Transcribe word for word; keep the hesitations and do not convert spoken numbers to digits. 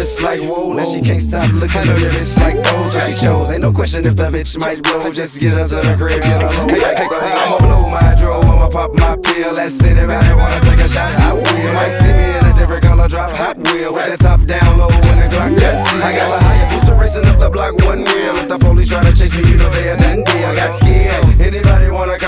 wrist like whoa. Now she can't stop looking at the bitch like those. So she chose, ain't no question if the bitch might blow. Just get her to the crib, get her low. Hey, hey, so I'ma blow my dro, I'ma pop my pill. Let's anybody wanna take a shot, I will. Might see me in a different color, drop Hot Wheel with the top down low when the Glock got see. I got a higher booster racing up the block one wheel. If the police try to chase me, you know they a done deal. I got skills. Anybody wanna come